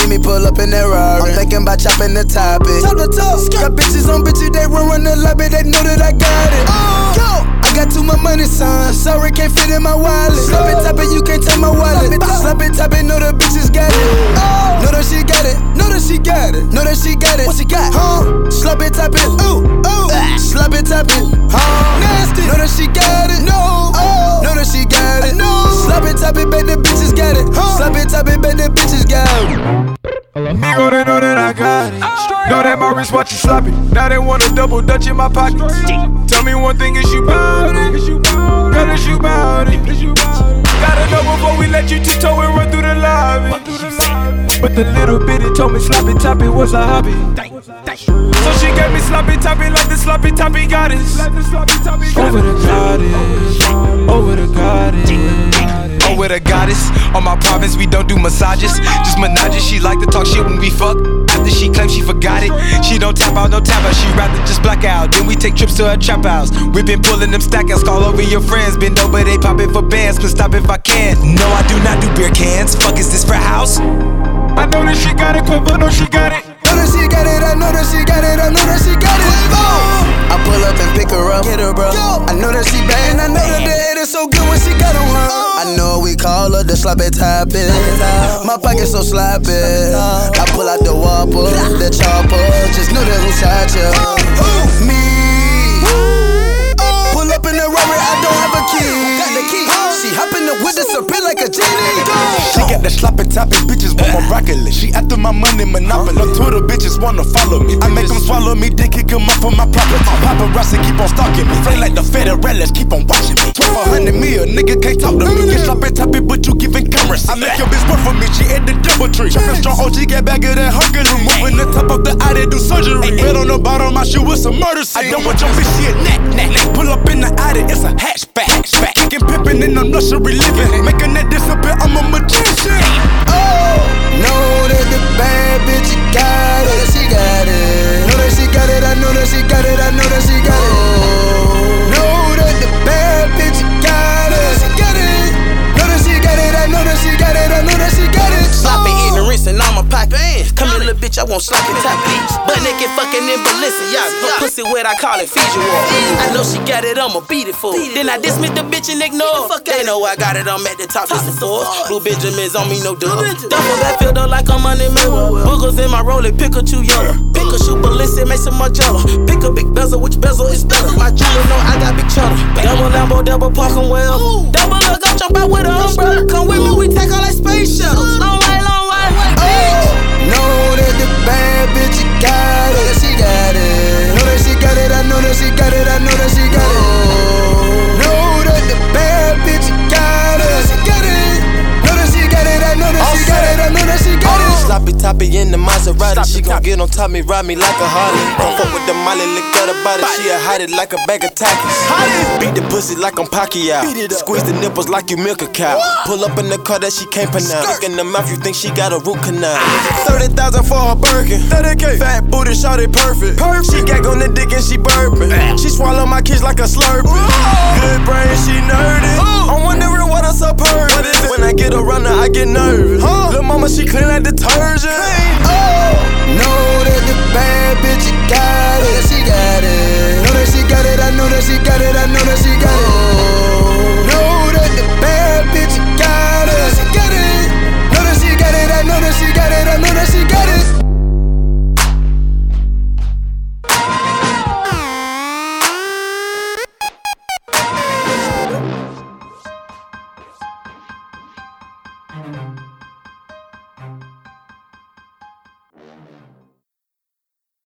see me pull up in that Rari. I'm thinking about chopping the topic. Got bitches on bitches, they run the lobby, they know that I got it. I got too much money, son. Sorry, can't fit in my wallet. Slap it, tap it, you can't take my wallet. Slap it, tap it, know the bitches got it. Know that she got it. Know that she got it. Know that she got it. What she got? Slap it, tap it. Ooh, ooh. Slap it, tap it. Nasty. Know that she got it. No. Know that she got it. No. Slap it, tap it, bet the bitches got it. Slap it, tap it, bet the bitches got it. Nigga, they know that I got it. Know that my wrist watch you sloppy. Now they want a double dutch in my pocket. Tell me one thing, is you bout it? Girl, is you bout it? Gotta know before we let you tiptoe and run through the lobby. But the little bitty told me sloppy toppy was a hobby. So she gave me sloppy toppy like the sloppy toppy goddess. Over the goddess, over the goddess. Over the goddess, on my province we don't do massages, just menages. She like to talk shit when we fuck. After she claims she forgot it, she don't tap out, no tap out. She rather just black out. Then we take trips to her trap house. We been pulling them stack outs, call over your friends. Bend over, they poppin' for bands. Can stop if I can. No, I do not do beer cans. Fuck is this frat house? I know that she got it, Quiver, know she got it. Know that she got it, I know that she got it, I know that she got it. I pull up and pick her up, hit her, bro. I know that she bad, and I know that the head is so good when she got on her. I know we call her the sloppy toppy. My pocket so sloppy. I pull out the whopper, the chopper. Just know that who shot ya. Me. Pull up in the Rari, I don't have a key. Got the key. She hop in the whip, disappear like a genie. She got the sloppy toppy, bitches want my broccoli. She after my money, monopoly. On Twitter, bitches wanna follow me. I make them swallow me, then kick them off on my property. Paparazzi keep on stalking me. Feel like the Federales keep on watching me. 1200 mil, nigga can't talk to me. Get sloppy toppy, but you giving cameras. I make your bitch work for me, she at the double tree. Trappin' strong OG, get back of that Hercules. Moving the top of the eye, they do surgery. Bet on the bottom, my shoe is a murder scene. I don't want your bitch, she a knack. Pull up in the Audi, it's a hatchback. Kickin' pimpin' in the nursery living. Making that disappear, I'm a magician. Know that the bad bitch got it. She got it. Know that she got it. I know that she got it. I know that she got it. Know that the bad bitch got it. She got it. Know that she got it. I know that she got it. I know that she got it. Sloppy ignorance and I'm a pocket. Come here, little bitch, I want sloppy toppy. Butt naked fucking in Balenciaga. Pussy wet, I call it Fiji wall. I know she got it, I'ma beat it for. Then I dismiss the bitch and ignore. They know I got it, I'm at the top of the floor. Blue Benjamins on me, no dub. Double that field up like I'm money Mayweather. Boogers in my roller, Pikachu yellow. Pick a shoe, Balenciaga, make some Margiela. Pick a big bezel, which bezel is better? My jewelry know I got big cheddar. Double Lambo, double parking well. Double look, go jump out with a umbrella. Come with me, we take all like space shuttles. Long way, know that the bad bitch got it. She got it. Know that she got it. I know that she got it. I know that she got it. Know that the bad bitch got it. She got it. Know that she got it. I know that she got it. I know that she got it. Sloppy toppy in the Maserati. She gon' get on top me, ride me like a Harley. Don't fuck with the Molly, lick at her body. She a hide it like a bag of Takis. Beat the pussy like I'm Pacquiao. Squeeze the nipples like you milk a cow. Pull up in the car that she can't pronounce. Look in the mouth, you think she got a root canal. 30,000 for her Birkin. 30K. Fat booty, shot it perfect. She gag on the dick and she burping. She swallow my kids like a Slurpee. Good brain, she nerdy. I'm wondering what else up her. When I get around her, I get nervous. Lil' mama, she clean like detergent. Know that the bad bitch got it. She got it. Know that she got it. I know that she got it. I know that she got it.